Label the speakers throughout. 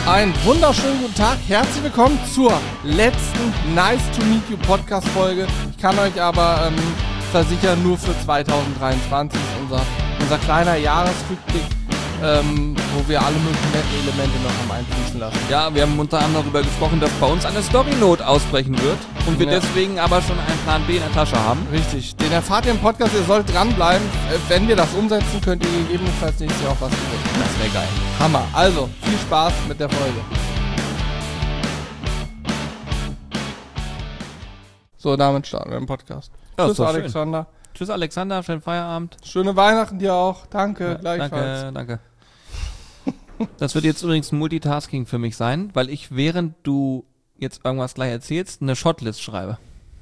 Speaker 1: Einen wunderschönen guten Tag, herzlich willkommen zur letzten Nice to Meet You Podcast Folge. Ich kann euch aber versichern, nur für 2023 ist unser kleiner Jahresrückblick, wo wir alle möglichen netten Elemente noch am einfließen lassen.
Speaker 2: Ja, wir haben unter anderem darüber gesprochen, dass bei uns eine Story-Note ausbrechen wird und wir deswegen aber schon einen Plan B in der Tasche haben.
Speaker 1: Richtig, den erfahrt ihr im Podcast, ihr sollt dranbleiben. Wenn wir das umsetzen, könnt ihr gegebenenfalls nächstes Jahr auch was gewinnen.
Speaker 2: Das wäre geil.
Speaker 1: Hammer, also viel Spaß mit der Folge. So, damit starten wir den Podcast.
Speaker 2: Ja,
Speaker 1: Tschüss,
Speaker 2: Alexander.
Speaker 1: Schön.
Speaker 2: Tschüss, Alexander, schönen Feierabend.
Speaker 1: Schöne Weihnachten dir auch. Danke,
Speaker 2: Ja,
Speaker 1: gleichfalls.
Speaker 2: Danke. Das wird jetzt übrigens ein Multitasking für mich sein, weil ich, während du jetzt irgendwas gleich erzählst, eine Shotlist schreibe.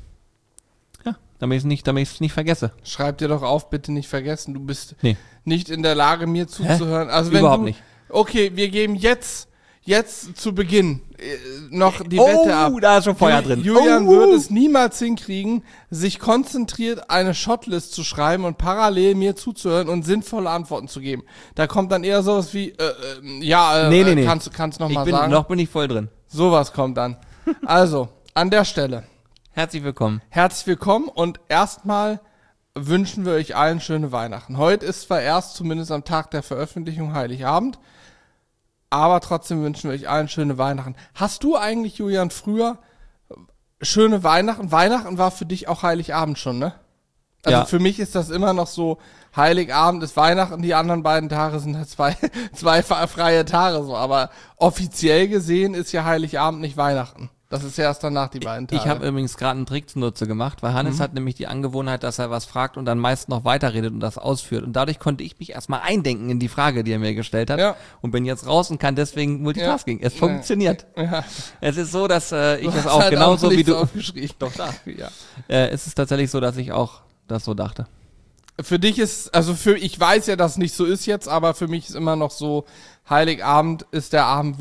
Speaker 2: Ja, damit ich es nicht vergesse.
Speaker 1: Schreib dir doch auf, bitte nicht vergessen. Du bist nicht in der Lage, mir zuzuhören.
Speaker 2: Hä?
Speaker 1: Also wenn
Speaker 2: Überhaupt nicht.
Speaker 1: Okay, wir geben jetzt zu Beginn noch die Wette ab.
Speaker 2: Da ist schon Feuer drin.
Speaker 1: Julian wird es niemals hinkriegen, sich konzentriert eine Shotlist zu schreiben und parallel mir zuzuhören und sinnvolle Antworten zu geben. Da kommt dann eher sowas wie,
Speaker 2: Nee.
Speaker 1: Kannst noch mal sagen.
Speaker 2: Noch bin ich voll drin.
Speaker 1: Sowas kommt dann. Also, an der Stelle.
Speaker 2: Herzlich willkommen.
Speaker 1: Herzlich willkommen und erstmal wünschen wir euch allen schöne Weihnachten. Heute ist zwar erst, zumindest am Tag der Veröffentlichung, Heiligabend, aber trotzdem wünschen wir euch allen schöne Weihnachten. Hast du eigentlich, Julian, früher schöne Weihnachten? Weihnachten war für dich auch Heiligabend schon, ne? Also
Speaker 2: ja.
Speaker 1: Für mich ist das immer noch so, Heiligabend ist Weihnachten, die anderen beiden Tage sind halt zwei freie Tage so, aber offiziell gesehen ist ja Heiligabend nicht Weihnachten. Das ist ja erst danach die beiden Tage.
Speaker 2: Ich habe übrigens gerade einen Trick zunutze gemacht, weil Hannes hat nämlich die Angewohnheit, dass er was fragt und dann meist noch weiterredet und das ausführt. Und dadurch konnte ich mich erstmal eindenken in die Frage, die er mir gestellt hat. Und bin jetzt raus und kann deswegen Multitasking. Es funktioniert. Ja. Es ist so, dass ich es auch
Speaker 1: halt
Speaker 2: genauso
Speaker 1: auch
Speaker 2: wie du...
Speaker 1: Doch, da. Ja.
Speaker 2: Es ist tatsächlich so, dass ich auch das so dachte.
Speaker 1: Für dich ist, ich weiß ja, dass es nicht so ist jetzt, aber für mich ist immer noch so, Heiligabend ist der Abend,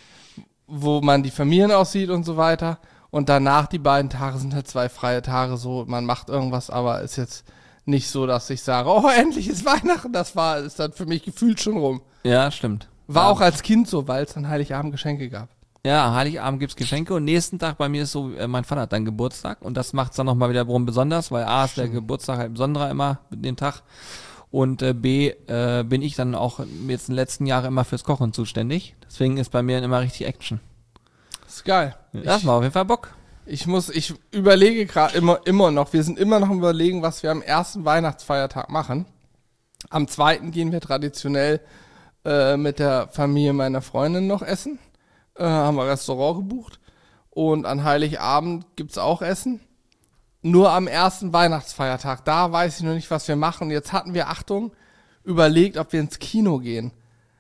Speaker 1: wo man die Familien aussieht und so weiter. Und danach die beiden Tage sind halt zwei freie Tage so, man macht irgendwas, aber ist jetzt nicht so, dass ich sage, oh, endlich ist Weihnachten, ist dann für mich gefühlt schon rum.
Speaker 2: Ja, stimmt.
Speaker 1: War auch als Kind so, weil es dann Heiligabend Geschenke gab.
Speaker 2: Ja, Heiligabend gibt's Geschenke und nächsten Tag bei mir ist so, mein Vater hat dann Geburtstag und das macht's dann nochmal wiederum besonders, weil A ist der Geburtstag halt besonderer immer mit dem Tag und B bin ich dann auch jetzt in den letzten Jahren immer fürs Kochen zuständig. Deswegen ist bei mir immer richtig Action.
Speaker 1: Das ist geil.
Speaker 2: Das macht auf jeden Fall Bock.
Speaker 1: Ich überlege gerade immer noch, wir sind immer noch am Überlegen, was wir am ersten Weihnachtsfeiertag machen. Am zweiten gehen wir traditionell mit der Familie meiner Freundin noch essen. Haben wir Restaurant gebucht. Und an Heiligabend gibt's auch Essen. Nur am ersten Weihnachtsfeiertag, da weiß ich noch nicht, was wir machen. Jetzt hatten wir, Achtung, überlegt, ob wir ins Kino gehen.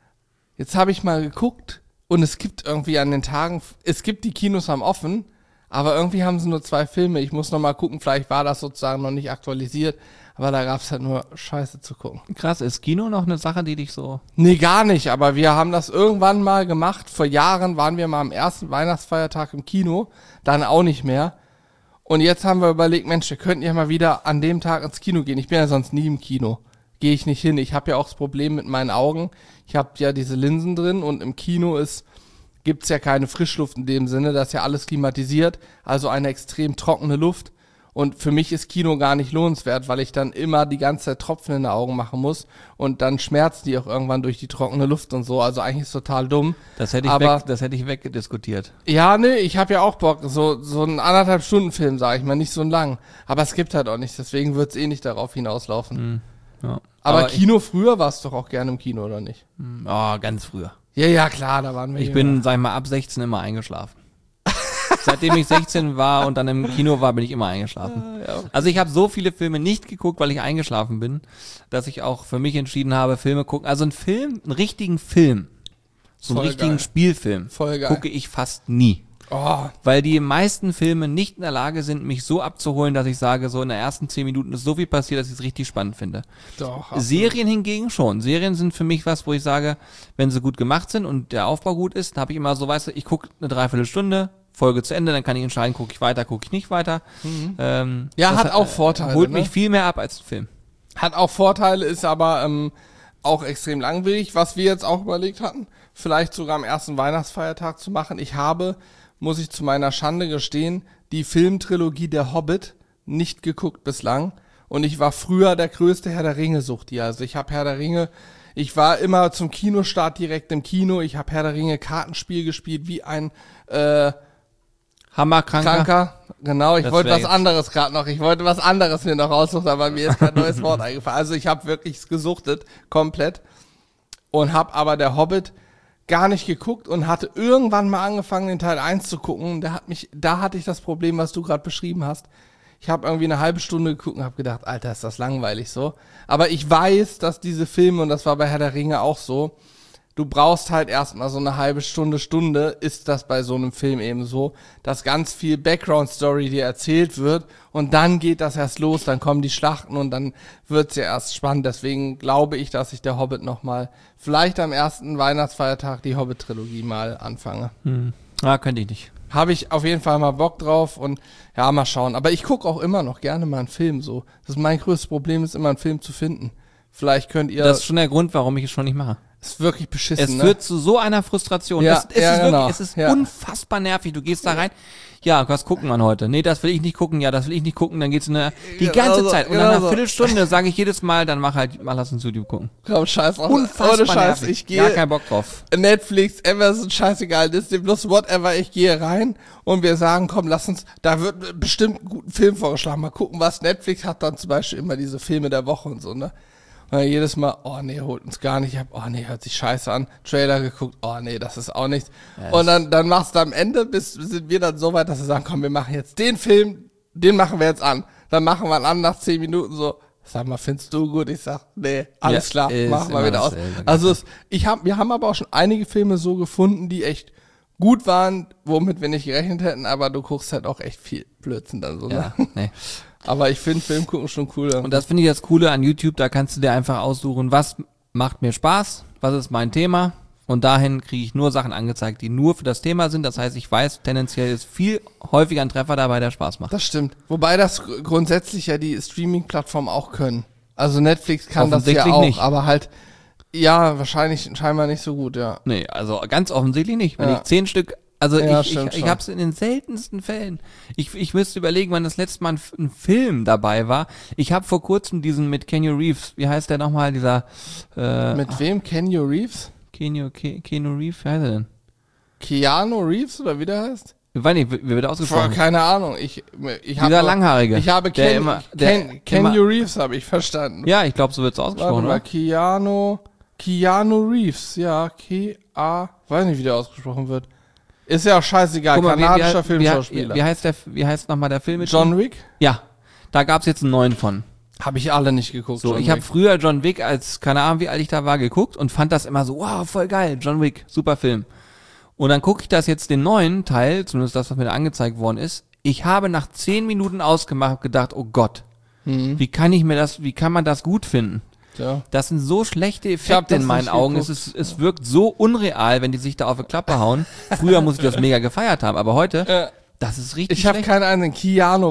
Speaker 1: Jetzt habe ich mal geguckt und es gibt irgendwie an den Tagen, die Kinos haben offen, aber irgendwie haben sie nur 2 Filme. Ich muss noch mal gucken, vielleicht war das sozusagen noch nicht aktualisiert, aber da gab's halt nur Scheiße zu gucken.
Speaker 2: Krass, ist Kino noch eine Sache, die dich so...
Speaker 1: Nee, gar nicht, aber wir haben das irgendwann mal gemacht. Vor Jahren waren wir mal am ersten Weihnachtsfeiertag im Kino, dann auch nicht mehr. Und jetzt haben wir überlegt, Mensch, wir könnten ja mal wieder an dem Tag ins Kino gehen. Ich bin ja sonst nie im Kino. Gehe ich nicht hin. Ich habe ja auch das Problem mit meinen Augen. Ich habe ja diese Linsen drin und im Kino gibt's ja keine Frischluft in dem Sinne. Das ist ja alles klimatisiert, also eine extrem trockene Luft. Und für mich ist Kino gar nicht lohnenswert, weil ich dann immer die ganze Zeit Tropfen in den Augen machen muss. Und dann schmerzen die auch irgendwann durch die trockene Luft und so. Also eigentlich ist es total dumm.
Speaker 2: Das hätte ich weggediskutiert.
Speaker 1: Ja, nee, ich habe ja auch Bock. So einen 1,5 Stunden Film, sage ich mal, nicht so einen lang. Aber es gibt halt auch nichts, deswegen wird's nicht darauf hinauslaufen.
Speaker 2: Ja.
Speaker 1: Aber Kino früher warst du doch auch gerne im Kino, oder nicht?
Speaker 2: Oh, ganz früher.
Speaker 1: Ja, klar, da waren wir.
Speaker 2: Ich bin, sag ich mal, ab 16 immer eingeschlafen. Seitdem ich 16 war und dann im Kino war, bin ich immer eingeschlafen.
Speaker 1: Ja, okay.
Speaker 2: Also ich habe so viele Filme nicht geguckt, weil ich eingeschlafen bin, dass ich auch für mich entschieden habe, Filme gucken. Also einen richtigen Film, so einen richtigen Spielfilm, gucke ich fast nie.
Speaker 1: Oh.
Speaker 2: Weil die meisten Filme nicht in der Lage sind, mich so abzuholen, dass ich sage, so in den ersten 10 Minuten ist so viel passiert, dass ich es richtig spannend finde.
Speaker 1: Doch.
Speaker 2: Serien hingegen schon. Serien sind für mich was, wo ich sage, wenn sie gut gemacht sind und der Aufbau gut ist, dann habe ich immer so, weißt du, ich gucke eine Dreiviertelstunde, Folge zu Ende, dann kann ich entscheiden, gucke ich weiter, gucke ich nicht weiter.
Speaker 1: Ja, hat auch Vorteile.
Speaker 2: Holt mich viel mehr ab als ein Film.
Speaker 1: Hat auch Vorteile, ist aber auch extrem langwierig, was wir jetzt auch überlegt hatten, vielleicht sogar am ersten Weihnachtsfeiertag zu machen. Ich habe, muss ich zu meiner Schande gestehen, die Filmtrilogie Der Hobbit nicht geguckt bislang. Und ich war früher der größte Herr der Ringe-Suchti. Also ich habe Herr der Ringe, ich war immer zum Kinostart direkt im Kino. Ich habe Herr der Ringe Kartenspiel gespielt wie ein
Speaker 2: Hammerkranker.
Speaker 1: Genau, ich
Speaker 2: Das
Speaker 1: wollte
Speaker 2: wär
Speaker 1: was
Speaker 2: jetzt-
Speaker 1: anderes gerade noch. Ich wollte was anderes mir noch raussuchen, aber mir ist kein neues Wort eingefallen. Also ich habe wirklich gesuchtet, komplett. Und habe aber der Hobbit gar nicht geguckt und hatte irgendwann mal angefangen, den Teil 1 zu gucken. Da hatte ich das Problem, was du gerade beschrieben hast. Ich habe irgendwie eine halbe Stunde geguckt und habe gedacht, Alter, ist das langweilig so. Aber ich weiß, dass diese Filme, und das war bei Herr der Ringe auch so, du brauchst halt erstmal so eine halbe Stunde, ist das bei so einem Film eben so, dass ganz viel Background-Story dir erzählt wird und dann geht das erst los, dann kommen die Schlachten und dann wird's ja erst spannend. Deswegen glaube ich, dass ich der Hobbit nochmal, vielleicht am ersten Weihnachtsfeiertag, die Hobbit-Trilogie mal anfange.
Speaker 2: Könnte ich nicht.
Speaker 1: Habe ich auf jeden Fall mal Bock drauf und ja, mal schauen. Aber ich gucke auch immer noch gerne mal einen Film so. Das ist mein größtes Problem, ist immer einen Film zu finden. Vielleicht könnt ihr,
Speaker 2: Das ist schon der Grund, warum ich es schon nicht mache.
Speaker 1: ist wirklich beschissen,
Speaker 2: Es
Speaker 1: ne?
Speaker 2: führt zu so einer Frustration.
Speaker 1: Ja,
Speaker 2: es
Speaker 1: ja,
Speaker 2: ist
Speaker 1: genau.
Speaker 2: wirklich, es ist
Speaker 1: Ja.
Speaker 2: unfassbar nervig. Du gehst da rein. Ja, was gucken wir heute? Nee, das will ich nicht gucken. Ja, das will ich nicht gucken. Dann geht's die
Speaker 1: Genau
Speaker 2: ganze
Speaker 1: so,
Speaker 2: Zeit. Und
Speaker 1: genau
Speaker 2: nach einer
Speaker 1: so.
Speaker 2: Viertelstunde sage ich jedes Mal, dann mal lass uns YouTube gucken.
Speaker 1: Komm, scheiß drauf.
Speaker 2: Unfassbar
Speaker 1: Ohne Scheiß,
Speaker 2: nervig.
Speaker 1: ich
Speaker 2: Gar
Speaker 1: gehe
Speaker 2: keinen Bock drauf.
Speaker 1: Netflix, Amazon, scheißegal, Disney Plus, whatever, ich gehe rein und wir sagen, komm, lass uns, da wird bestimmt einen guten Film vorgeschlagen, mal gucken, was Netflix hat dann zum Beispiel immer diese Filme der Woche und so, ne? Und dann jedes Mal, oh nee, holt uns gar nicht ab, oh nee, hört sich scheiße an, Trailer geguckt, oh nee, das ist auch nichts.
Speaker 2: Ja,
Speaker 1: und dann machst du am Ende, sind wir dann so weit, dass wir sagen, komm, wir machen jetzt den Film, den machen wir jetzt an. Dann machen wir ihn an nach 10 Minuten so, sag mal, findest du gut? Ich sag, nee, alles
Speaker 2: Ja,
Speaker 1: klar,
Speaker 2: ist
Speaker 1: machen wir
Speaker 2: immer
Speaker 1: wieder aus.
Speaker 2: dasselbe.
Speaker 1: Also wir haben aber auch schon einige Filme so gefunden, die echt gut waren, womit wir nicht gerechnet hätten, aber du guckst halt auch echt viel Blödsinn dann so,
Speaker 2: Ja,
Speaker 1: ne?
Speaker 2: nee.
Speaker 1: Aber ich finde Film gucken schon cool.
Speaker 2: Und das finde ich das Coole an YouTube, da kannst du dir einfach aussuchen, was macht mir Spaß, was ist mein Thema und dahin kriege ich nur Sachen angezeigt, die nur für das Thema sind. Das heißt, ich weiß, tendenziell ist viel häufiger ein Treffer dabei, der Spaß macht.
Speaker 1: Das stimmt. Wobei das grundsätzlich ja die Streaming-Plattformen auch können. Also Netflix kann das ja
Speaker 2: Offensichtlich
Speaker 1: auch,
Speaker 2: nicht.
Speaker 1: aber halt, ja, wahrscheinlich scheinbar nicht so gut, ja.
Speaker 2: Nee, also ganz offensichtlich nicht. Wenn
Speaker 1: Ja.
Speaker 2: ich 10 Stück, also
Speaker 1: Ja,
Speaker 2: ich
Speaker 1: stimmt schon.
Speaker 2: habe es in den seltensten Fällen. Ich müsste überlegen, wann das letzte Mal ein Film dabei war. Ich habe vor kurzem diesen mit Keanu Reeves, wie heißt der nochmal, dieser
Speaker 1: Mit wem? Keanu Reeves?
Speaker 2: Keanu Reeves, wie heißt er denn?
Speaker 1: Keanu Reeves oder wie der heißt?
Speaker 2: Ich weiß nicht, wie wird er
Speaker 1: Boah,
Speaker 2: ausgesprochen?
Speaker 1: keine Ahnung. Ich hab
Speaker 2: Dieser
Speaker 1: nur-
Speaker 2: Langhaarige.
Speaker 1: Ich habe
Speaker 2: der immer,
Speaker 1: Keanu Reeves habe ich verstanden.
Speaker 2: Ja, ich glaube, so wird es
Speaker 1: Warte
Speaker 2: ausgesprochen,
Speaker 1: mal,
Speaker 2: oder?
Speaker 1: Keanu Reeves, ja, weiß nicht, wie der ausgesprochen wird. Ist ja auch scheißegal,
Speaker 2: Guck mal,
Speaker 1: kanadischer Filmschauspieler.
Speaker 2: Wie heißt nochmal der Film mit
Speaker 1: John
Speaker 2: ihm?
Speaker 1: Wick?
Speaker 2: Ja, da gab's jetzt einen neuen von.
Speaker 1: Habe ich alle nicht geguckt.
Speaker 2: So,
Speaker 1: John
Speaker 2: ich habe
Speaker 1: Wick.
Speaker 2: früher John Wick als, keine Ahnung, wie alt ich da war, geguckt und fand das immer so, wow, voll geil, John Wick, super Film. Und dann gucke ich das jetzt den neuen Teil, zumindest das, was mir da angezeigt worden ist. Ich habe nach 10 Minuten ausgemacht, gedacht, oh Gott, wie kann man das gut finden?
Speaker 1: Ja.
Speaker 2: Das sind so schlechte
Speaker 1: hab
Speaker 2: Effekte
Speaker 1: das
Speaker 2: in meinen
Speaker 1: nicht
Speaker 2: Augen.
Speaker 1: geguckt.
Speaker 2: Es wirkt so unreal, wenn die sich da auf die Klappe hauen. Früher muss ich das mega gefeiert haben, aber heute, das ist richtig
Speaker 1: Ich habe
Speaker 2: schlecht.
Speaker 1: keinen einzigen. Keanu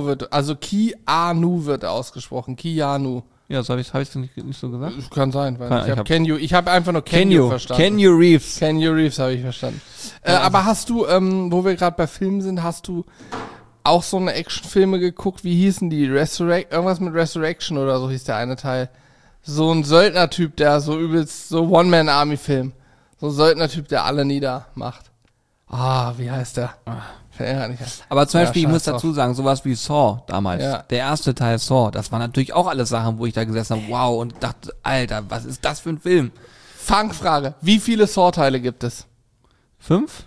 Speaker 1: wird ausgesprochen. Keanu.
Speaker 2: Ja, so hab ich's nicht so gesagt.
Speaker 1: Kann sein, weil
Speaker 2: Kann-
Speaker 1: ich habe einfach nur Keanu verstanden.
Speaker 2: Keanu Reeves.
Speaker 1: Keanu Reeves habe ich verstanden. Aber hast du, wo wir gerade bei Filmen sind, hast du auch so eine Actionfilme geguckt? Wie hießen die? Irgendwas mit Resurrection oder so hieß der eine Teil. So ein Söldnertyp, der so übelst, so One-Man-Army-Film. So ein Söldnertyp, der alle niedermacht. Wie heißt der? Fällt mir gar nicht ein.
Speaker 2: Aber zum
Speaker 1: Ja,
Speaker 2: Beispiel, ich muss
Speaker 1: scheiß
Speaker 2: dazu sagen, sowas wie Saw damals,
Speaker 1: Ja.
Speaker 2: der erste Teil Saw, das waren natürlich auch alles Sachen, wo ich da gesessen habe, wow, und dachte, Alter, was ist das für ein Film?
Speaker 1: Fangfrage. Wie viele Saw-Teile gibt es?
Speaker 2: 5?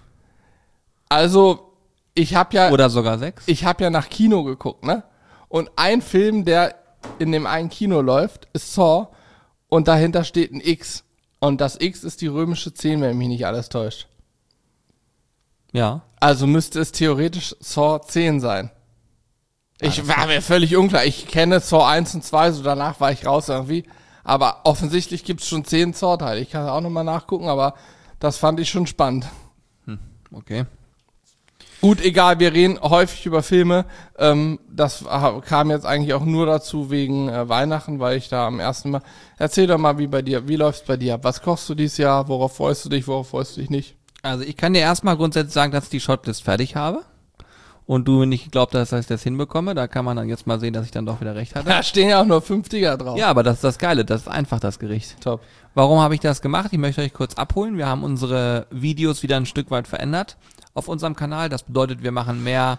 Speaker 1: Also, ich habe ja
Speaker 2: Oder sogar 6?
Speaker 1: nach Kino geguckt, ne? Und ein Film, der in dem einen Kino läuft, ist Saw und dahinter steht ein X. Und das X ist die römische 10, wenn mich nicht alles täuscht.
Speaker 2: Ja.
Speaker 1: Also müsste es theoretisch Saw 10 sein. War mir völlig unklar. Ich kenne Saw 1 und 2, so danach war ich raus irgendwie. Aber offensichtlich gibt's schon 10 Saw-Teile. Ich kann auch nochmal nachgucken, aber das fand ich schon spannend.
Speaker 2: Okay.
Speaker 1: Gut, egal, wir reden häufig über Filme. Das kam jetzt eigentlich auch nur dazu wegen Weihnachten, weil ich da am ersten Mal... Erzähl doch mal, wie läuft's bei dir ab? Was kochst du dieses Jahr? Worauf freust du dich? Worauf freust du dich nicht?
Speaker 2: Also ich kann dir erstmal grundsätzlich sagen, dass ich die Shotlist fertig habe. Und du nicht geglaubt hast, dass ich das hinbekomme. Da kann man dann jetzt mal sehen, dass ich dann doch wieder recht hatte.
Speaker 1: Da stehen ja auch nur 5 Dinger drauf.
Speaker 2: Ja, aber das ist das Geile. Das ist einfach das Gericht.
Speaker 1: Top.
Speaker 2: Warum habe ich das gemacht? Ich möchte euch kurz abholen. Wir haben unsere Videos wieder ein Stück weit verändert auf unserem Kanal. Das bedeutet, wir machen mehr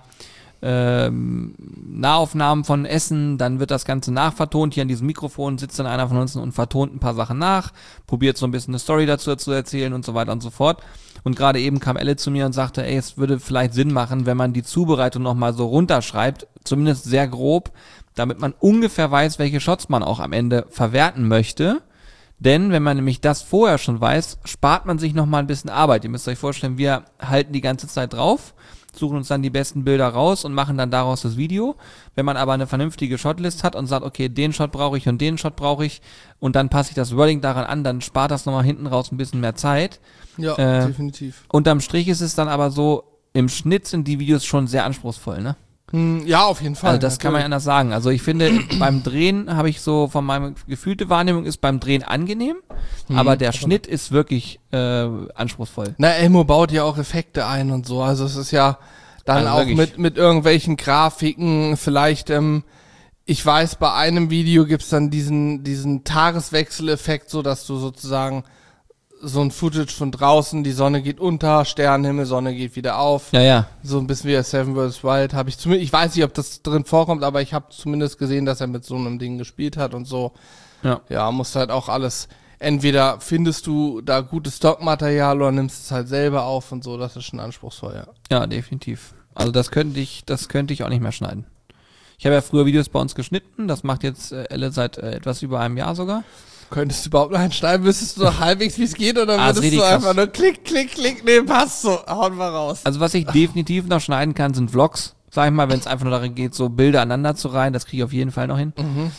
Speaker 2: Nahaufnahmen von Essen, dann wird das Ganze nachvertont. Hier an diesem Mikrofon sitzt dann einer von uns und vertont ein paar Sachen nach, probiert so ein bisschen eine Story dazu zu erzählen und so weiter und so fort. Und gerade eben kam Elle zu mir und sagte, ey, es würde vielleicht Sinn machen, wenn man die Zubereitung nochmal so runterschreibt, zumindest sehr grob, damit man ungefähr weiß, welche Shots man auch am Ende verwerten möchte. Denn wenn man nämlich das vorher schon weiß, spart man sich nochmal ein bisschen Arbeit. Ihr müsst euch vorstellen, wir halten die ganze Zeit drauf, suchen uns dann die besten Bilder raus und machen dann daraus das Video. Wenn man aber eine vernünftige Shotlist hat und sagt, okay, den Shot brauche ich und den Shot brauche ich und dann passe ich das Wording daran an, dann spart das nochmal hinten raus ein bisschen mehr Zeit.
Speaker 1: Ja, definitiv.
Speaker 2: Unterm Strich ist es dann aber so, im Schnitt sind die Videos schon sehr anspruchsvoll, ne?
Speaker 1: Ja, auf jeden Fall.
Speaker 2: Also das kann man ja anders sagen. Also ich finde, beim Drehen habe ich so, von meiner gefühlte Wahrnehmung ist beim Drehen angenehm, aber der Schnitt ist wirklich anspruchsvoll.
Speaker 1: Na, Elmo baut ja auch Effekte ein und so. Also es ist ja dann
Speaker 2: Also
Speaker 1: auch
Speaker 2: wirklich.
Speaker 1: mit irgendwelchen Grafiken, vielleicht, ich weiß, bei einem Video gibt's dann diesen Tageswechseleffekt, so dass du sozusagen so ein Footage von draußen, die Sonne geht unter, Sternenhimmel, Sonne geht wieder auf.
Speaker 2: Ja, ja.
Speaker 1: So ein bisschen wie der Seven vs. Wild habe ich zumindest, ich weiß nicht, ob das drin vorkommt, aber ich habe zumindest gesehen, dass er mit so einem Ding gespielt hat und so.
Speaker 2: Ja.
Speaker 1: Ja, musst halt auch alles, entweder findest du da gutes Stockmaterial oder nimmst es halt selber auf und so, das ist schon anspruchsvoll, ja.
Speaker 2: Ja, definitiv. Also das könnte ich auch nicht mehr schneiden. Ich habe ja früher Videos bei uns geschnitten, das macht jetzt Elle seit etwas über einem Jahr sogar.
Speaker 1: Könntest du überhaupt noch einschneiden, wüsstest du noch halbwegs, wie es geht, oder
Speaker 2: Ah, ist
Speaker 1: würdest
Speaker 2: richtig
Speaker 1: du
Speaker 2: krass.
Speaker 1: einfach nur klick, klick, klick, nee, passt so, hauen wir raus.
Speaker 2: Also was ich definitiv noch schneiden kann, sind Vlogs. Sag ich mal, wenn es einfach nur darum geht, so Bilder aneinander zu reihen, das kriege ich auf jeden Fall noch hin.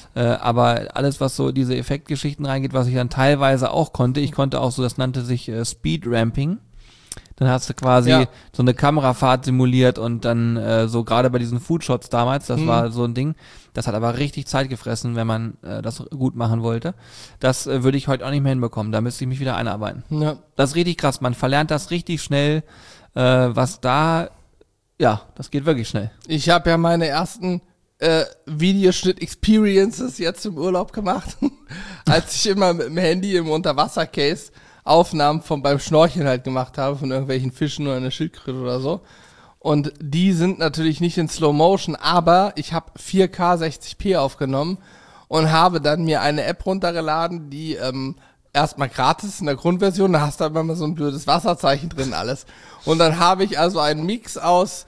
Speaker 2: Aber alles, was so diese Effektgeschichten reingeht, was ich dann teilweise auch konnte, ich konnte auch so, das nannte sich Speed Ramping. Dann hast du quasi so eine Kamerafahrt simuliert und dann so gerade bei diesen Foodshots damals, das war so ein Ding, das hat aber richtig Zeit gefressen, wenn man das gut machen wollte. Das würde ich heute auch nicht mehr hinbekommen, da müsste ich mich wieder einarbeiten.
Speaker 1: Ja.
Speaker 2: Das ist richtig krass, man verlernt das richtig schnell, was da, ja, das geht wirklich schnell.
Speaker 1: Ich habe ja meine ersten Videoschnitt-Experiences jetzt im Urlaub gemacht, als ich immer mit dem Handy im Unterwasser-Case Aufnahmen beim Schnorcheln halt gemacht habe, von irgendwelchen Fischen oder einer Schildkröte oder so. Und die sind natürlich nicht in Slow Motion, aber ich habe 4K 60p aufgenommen und habe dann mir eine App runtergeladen, die erstmal gratis in der Grundversion, da hast du aber immer so ein blödes Wasserzeichen drin alles. Und dann habe ich also einen Mix aus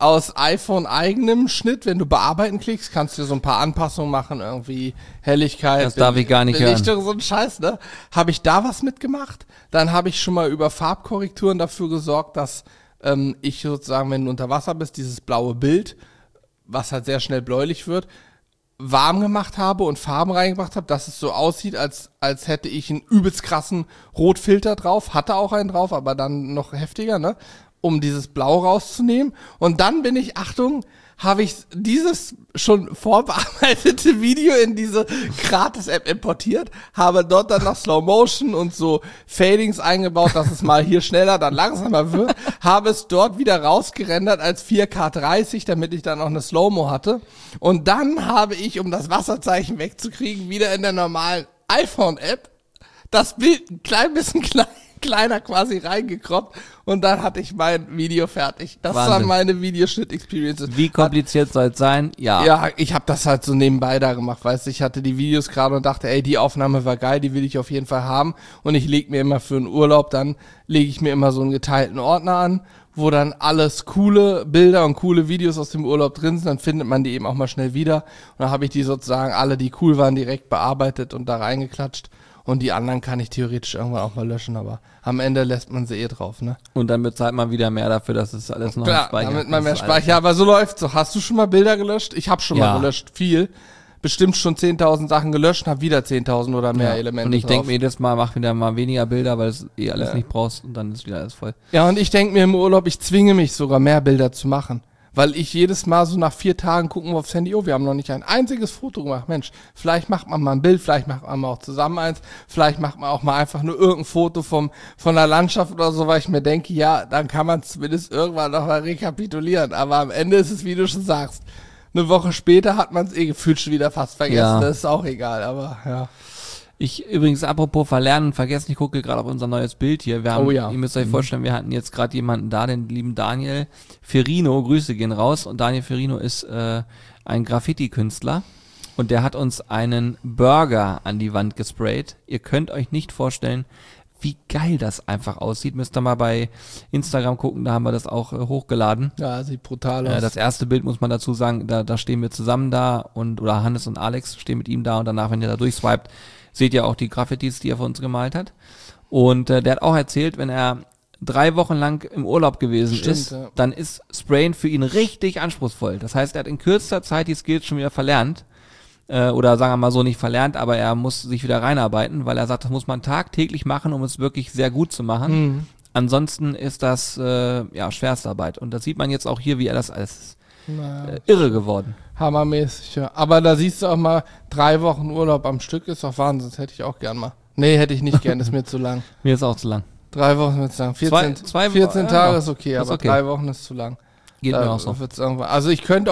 Speaker 1: iPhone eigenem Schnitt, wenn du bearbeiten klickst, kannst du so ein paar Anpassungen machen, irgendwie Helligkeit.
Speaker 2: Das darf ich gar nicht
Speaker 1: Belichtung, so ein Scheiß, ne? Habe ich da was mitgemacht? Dann habe ich schon mal über Farbkorrekturen dafür gesorgt, dass ich sozusagen, wenn du unter Wasser bist, dieses blaue Bild, was halt sehr schnell bläulich wird, warm gemacht habe und Farben reingebracht habe, dass es so aussieht, als hätte ich einen übelst krassen Rotfilter drauf, hatte auch einen drauf, aber dann noch heftiger, ne? Um dieses Blau rauszunehmen. Und dann bin ich, Achtung, habe ich dieses schon vorbearbeitete Video in diese Gratis-App importiert, habe dort dann noch Slow Motion und so Fadings eingebaut, dass es mal hier schneller, dann langsamer wird, habe es dort wieder rausgerendert als 4K 30, damit ich dann auch eine Slow-Mo hatte. Und dann habe ich, um das Wasserzeichen wegzukriegen, wieder in der normalen iPhone-App das Bild ein klein bisschen kleiner quasi reingekroppt und dann hatte ich mein Video fertig. Das
Speaker 2: Wahnsinn.
Speaker 1: waren meine Videoschnitt-Experiences.
Speaker 2: Wie kompliziert soll es sein? Ja.
Speaker 1: Ja, ich habe das halt so nebenbei da gemacht, weißt du, ich hatte die Videos gerade und dachte, ey, die Aufnahme war geil, die will ich auf jeden Fall haben und ich lege mir immer für einen Urlaub, dann lege ich mir immer so einen geteilten Ordner an, wo dann alles coole Bilder und coole Videos aus dem Urlaub drin sind, dann findet man die eben auch mal schnell wieder und dann habe ich die sozusagen alle, die cool waren, direkt bearbeitet und da reingeklatscht. Und die anderen kann ich theoretisch irgendwann auch mal löschen, aber am Ende lässt man sie drauf, ne?
Speaker 2: Und dann bezahlt man wieder mehr dafür, dass es alles noch
Speaker 1: Klar,
Speaker 2: speichert.
Speaker 1: damit man mehr
Speaker 2: Das ist alles-
Speaker 1: speichert. Ja, aber so läuft's so. Hast du schon mal Bilder gelöscht? Ich habe schon mal
Speaker 2: Ja.
Speaker 1: gelöscht, viel. bestimmt schon 10.000 Sachen gelöscht und habe wieder 10.000 oder mehr Elemente
Speaker 2: Und ich denke
Speaker 1: drauf.
Speaker 2: mir jedes Mal, mach wieder mal weniger Bilder, weil es alles nicht brauchst und dann ist wieder alles voll.
Speaker 1: Ja, und ich denke mir im Urlaub, ich zwinge mich sogar mehr Bilder zu machen. Weil ich jedes Mal so nach 4 Tagen gucken aufs Handy, wir haben noch nicht ein einziges Foto gemacht. Mensch, vielleicht macht man mal ein Bild, vielleicht macht man mal auch zusammen eins, vielleicht macht man auch mal einfach nur irgendein Foto von der Landschaft oder so, weil ich mir denke, ja, dann kann man zumindest irgendwann noch mal rekapitulieren. Aber am Ende ist es, wie du schon sagst, eine Woche später hat man es gefühlt schon wieder fast vergessen.
Speaker 2: Ja.
Speaker 1: Das ist auch egal, aber ja.
Speaker 2: Ich übrigens, apropos verlernen und vergessen, ich gucke gerade auf unser neues Bild hier. Wir haben, ihr müsst euch vorstellen, wir hatten jetzt gerade jemanden da, den lieben Daniel Ferrino, Grüße gehen raus. Und Daniel Ferrino ist ein Graffiti-Künstler und der hat uns einen Burger an die Wand gesprayt. Ihr könnt euch nicht vorstellen, wie geil das einfach aussieht. Müsst ihr mal bei Instagram gucken, da haben wir das auch hochgeladen.
Speaker 1: Ja, sieht brutal aus.
Speaker 2: Das erste Bild muss man dazu sagen, da stehen wir zusammen da oder Hannes und Alex stehen mit ihm da und danach, wenn ihr da durchswiped, seht ihr auch die Graffitis, die er für uns gemalt hat. Und der hat auch erzählt, wenn er 3 Wochen lang im Urlaub gewesen ist, dann ist Sprayen für ihn richtig anspruchsvoll. Das heißt, er hat in kürzester Zeit die Skills schon wieder verlernt. Oder sagen wir mal so, nicht verlernt, aber er muss sich wieder reinarbeiten, weil er sagt, das muss man tagtäglich machen, um es wirklich sehr gut zu machen. Ansonsten ist das Schwerstarbeit. Und das sieht man jetzt auch hier, wie er das als irre geworden.
Speaker 1: Hammermäßig, ja. Aber da siehst du auch mal, 3 Wochen Urlaub am Stück ist doch Wahnsinn. Das hätte ich auch gern mal. Nee, hätte ich nicht gern, ist mir zu lang.
Speaker 2: Mir ist auch zu lang.
Speaker 1: 3 Wochen ist zu lang. 14 Tage ist okay, aber 3 Wochen ist zu lang.
Speaker 2: Geht mir auch so.
Speaker 1: Also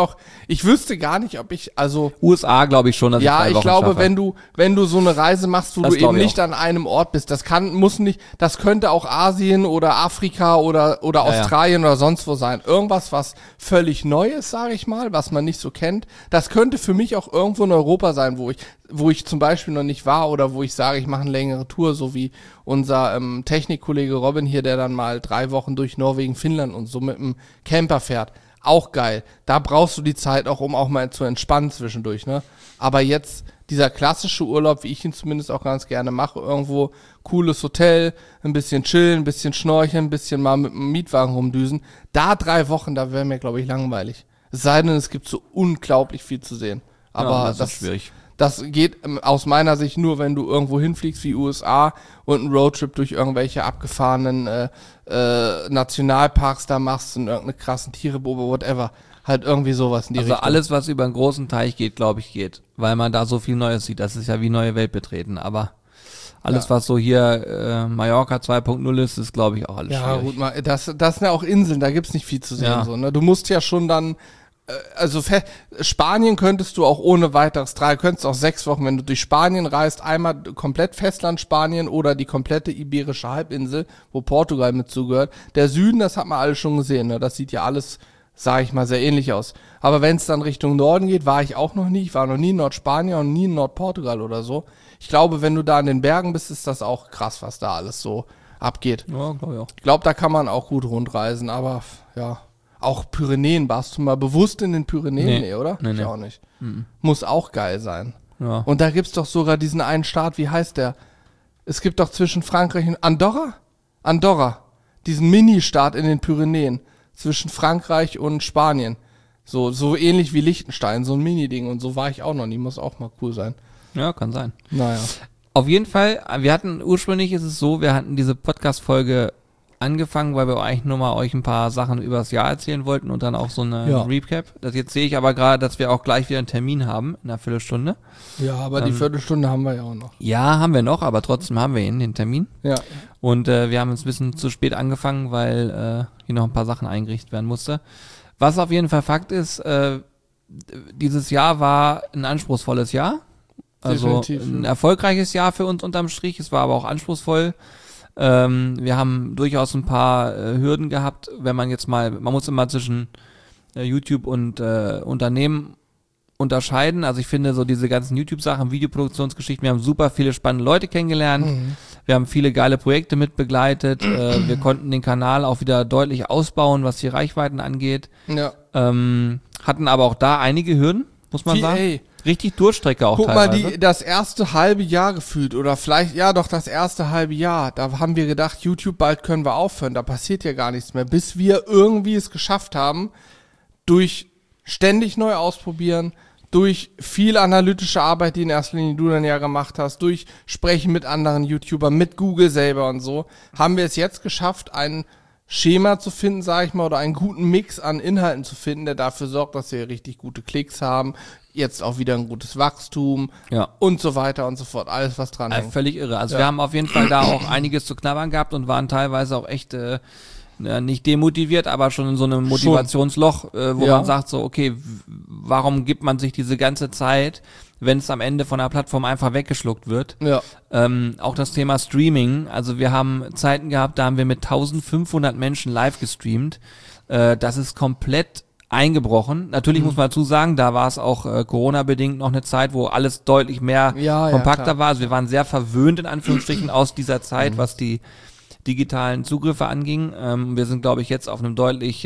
Speaker 1: ich wüsste gar nicht, ob
Speaker 2: USA glaube ich schon, dass ich 3 Wochen
Speaker 1: ich glaube,
Speaker 2: schaffe.
Speaker 1: wenn du so eine Reise machst, wo
Speaker 2: Das
Speaker 1: du eben nicht
Speaker 2: auch.
Speaker 1: an einem Ort bist, das könnte auch Asien oder Afrika oder Australien oder sonst wo sein. Irgendwas, was völlig Neues, sage ich mal, was man nicht so kennt. Das könnte für mich auch irgendwo in Europa sein, wo ich zum Beispiel noch nicht war oder wo ich sage, ich mache eine längere Tour, so wie unser Technikkollege Robin hier, der dann mal 3 Wochen durch Norwegen, Finnland und so mit dem Camper fährt. Auch geil. Da brauchst du die Zeit auch, um auch mal zu entspannen zwischendurch, ne? Aber jetzt dieser klassische Urlaub, wie ich ihn zumindest auch ganz gerne mache, irgendwo cooles Hotel, ein bisschen chillen, ein bisschen schnorcheln, ein bisschen mal mit dem Mietwagen rumdüsen. Da 3 Wochen, da wäre mir, glaube ich, langweilig. Es sei denn, es gibt so unglaublich viel zu sehen. Aber
Speaker 2: das ist schwierig.
Speaker 1: Das geht aus meiner Sicht nur, wenn du irgendwo hinfliegst wie USA und einen Roadtrip durch irgendwelche abgefahrenen Nationalparks da machst und irgendeine krassen Tiere beobachtest, whatever. Halt irgendwie sowas in die Richtung.
Speaker 2: Also alles, was über einen großen Teich geht, glaube ich, geht. Weil man da so viel Neues sieht. Das ist ja wie neue Welt betreten. Aber alles, was so hier Mallorca 2.0 ist glaube ich auch alles schwierig.
Speaker 1: Ja, gut, mal, das sind ja auch Inseln, da gibt's nicht viel zu sehen.
Speaker 2: Ja.
Speaker 1: So, ne? Du musst ja schon dann Spanien könntest du auch ohne weiteres könntest auch 6 Wochen, wenn du durch Spanien reist, einmal komplett Festland Spanien oder die komplette Iberische Halbinsel, wo Portugal mit zugehört. Der Süden, das hat man alles schon gesehen, ne? Das sieht ja alles, sage ich mal, sehr ähnlich aus. Aber wenn es dann Richtung Norden geht, war ich auch noch nie. Ich war noch nie in Nordspanien und nie in Nordportugal oder so. Ich glaube, wenn du da in den Bergen bist, ist das auch krass, was da alles so abgeht.
Speaker 2: Ja, glaube ich auch.
Speaker 1: Ich glaube, da kann man auch gut rundreisen, aber ja. Auch Pyrenäen, warst du mal bewusst in den Pyrenäen? Nee, oder?
Speaker 2: Nee.
Speaker 1: Ich auch nicht. Muss auch geil sein.
Speaker 2: Ja.
Speaker 1: Und da gibt's doch sogar diesen einen Staat, wie heißt der? Es gibt doch zwischen Frankreich und Andorra. Diesen Mini-Staat in den Pyrenäen. Zwischen Frankreich und Spanien. So ähnlich wie Liechtenstein, so ein Mini-Ding. Und so war ich auch noch nie. Muss auch mal cool sein.
Speaker 2: Ja, kann sein.
Speaker 1: Naja.
Speaker 2: Auf jeden Fall, ursprünglich ist es so, wir hatten diese Podcast-Folge angefangen, weil wir eigentlich nur mal euch ein paar Sachen über das Jahr erzählen wollten und dann auch so eine Recap. Jetzt sehe ich aber gerade, dass wir auch gleich wieder einen Termin haben, in einer Viertelstunde.
Speaker 1: Ja, aber die Viertelstunde haben wir ja auch noch.
Speaker 2: Ja, haben wir noch, aber trotzdem haben wir den Termin.
Speaker 1: Ja.
Speaker 2: Und wir haben uns ein bisschen zu spät angefangen, weil hier noch ein paar Sachen eingerichtet werden musste. Was auf jeden Fall Fakt ist, dieses Jahr war ein anspruchsvolles Jahr. Also
Speaker 1: Definitiv.
Speaker 2: ein erfolgreiches Jahr für uns unterm Strich. Es war aber auch anspruchsvoll. Wir haben durchaus ein paar Hürden gehabt, wenn man muss immer zwischen YouTube und Unternehmen unterscheiden. Also ich finde so diese ganzen YouTube-Sachen, Videoproduktionsgeschichten, wir haben super viele spannende Leute kennengelernt. Wir haben viele geile Projekte mit begleitet. Wir konnten den Kanal auch wieder deutlich ausbauen, was die Reichweiten angeht.
Speaker 1: Ja.
Speaker 2: Hatten aber auch da einige Hürden, muss man sagen.
Speaker 1: Ey.
Speaker 2: Richtig Durchstrecke auch
Speaker 1: Guck
Speaker 2: teilweise.
Speaker 1: mal, das erste halbe Jahr gefühlt oder vielleicht, ja doch, das erste halbe Jahr, da haben wir gedacht, YouTube, bald können wir aufhören, da passiert ja gar nichts mehr, bis wir irgendwie es geschafft haben, durch ständig neu ausprobieren, durch viel analytische Arbeit, die in erster Linie du dann ja gemacht hast, durch Sprechen mit anderen YouTubern, mit Google selber und so, haben wir es jetzt geschafft, ein Schema zu finden, sage ich mal, oder einen guten Mix an Inhalten zu finden, der dafür sorgt, dass wir richtig gute Klicks haben, jetzt auch wieder ein gutes Wachstum und so weiter und so fort. Alles, was dran hängt.
Speaker 2: Völlig irre. Also wir haben auf jeden Fall da auch einiges zu knabbern gehabt und waren teilweise auch echt nicht demotiviert, aber schon in so einem Motivationsloch, wo man sagt so, okay, warum gibt man sich diese ganze Zeit, wenn es am Ende von der Plattform einfach weggeschluckt wird.
Speaker 1: Ja.
Speaker 2: Auch das Thema Streaming, also wir haben Zeiten gehabt, da haben wir mit 1500 Menschen live gestreamt. Das ist komplett eingebrochen. Natürlich muss man dazu sagen, da war es auch Corona-bedingt noch eine Zeit, wo alles deutlich mehr kompakter war. Also wir waren sehr verwöhnt in Anführungsstrichen aus dieser Zeit, was die digitalen Zugriffe anging. Wir sind, glaube ich, jetzt auf einem deutlich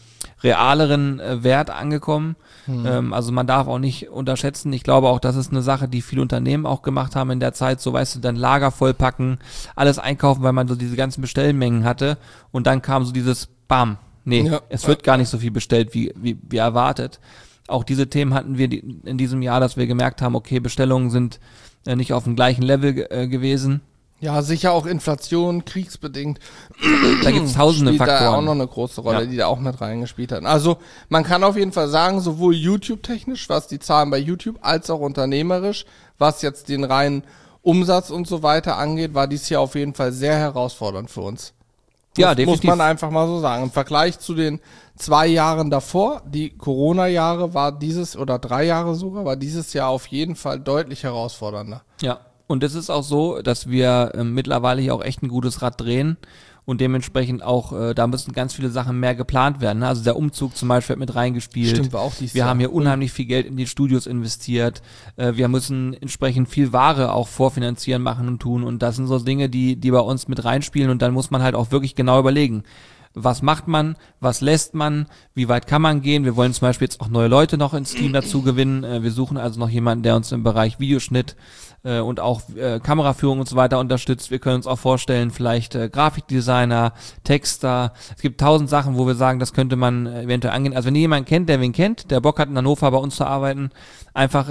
Speaker 2: realeren Wert angekommen. Also man darf auch nicht unterschätzen. Ich glaube auch, das ist eine Sache, die viele Unternehmen auch gemacht haben in der Zeit. So, weißt du, dann Lager vollpacken, alles einkaufen, weil man so diese ganzen Bestellmengen hatte. Und dann kam so dieses Bam. Nee, es wird gar nicht so viel bestellt, wie erwartet. Auch diese Themen hatten wir in diesem Jahr, dass wir gemerkt haben, okay, Bestellungen sind nicht auf dem gleichen Level gewesen.
Speaker 1: Ja, sicher auch Inflation, kriegsbedingt.
Speaker 2: Da gibt's tausende
Speaker 1: spielt
Speaker 2: Faktoren.
Speaker 1: Da auch noch eine große Rolle, die da auch mit reingespielt hat. Also man kann auf jeden Fall sagen, sowohl YouTube-technisch, was die Zahlen bei YouTube, als auch unternehmerisch, was jetzt den reinen Umsatz und so weiter angeht, war dies Jahr auf jeden Fall sehr herausfordernd für uns.
Speaker 2: Ja, definitiv.
Speaker 1: Muss man einfach mal so sagen. Im Vergleich zu den 2 Jahren davor, die Corona-Jahre war oder 3 Jahre sogar, war dieses Jahr auf jeden Fall deutlich herausfordernder.
Speaker 2: Ja. Und es ist auch so, dass wir mittlerweile hier auch echt ein gutes Rad drehen und dementsprechend auch, da müssen ganz viele Sachen mehr geplant werden. Ne? Also der Umzug zum Beispiel hat mit reingespielt.
Speaker 1: Stimmt, war auch dieses
Speaker 2: Wir
Speaker 1: Jahr.
Speaker 2: haben hier unheimlich viel Geld in die Studios investiert. Wir müssen entsprechend viel Ware auch vorfinanzieren, machen und tun. Und das sind so Dinge, die bei uns mit reinspielen. Und dann muss man halt auch wirklich genau überlegen, was macht man, was lässt man, wie weit kann man gehen. Wir wollen zum Beispiel jetzt auch neue Leute noch ins Team dazu gewinnen. Wir suchen also noch jemanden, der uns im Bereich Videoschnitt und auch Kameraführung und so weiter unterstützt. Wir können uns auch vorstellen, vielleicht Grafikdesigner, Texter. Es gibt 1000 Sachen, wo wir sagen, das könnte man eventuell angehen. Also wenn ihr jemanden kennt, der wen kennt, der Bock hat in Hannover bei uns zu arbeiten, einfach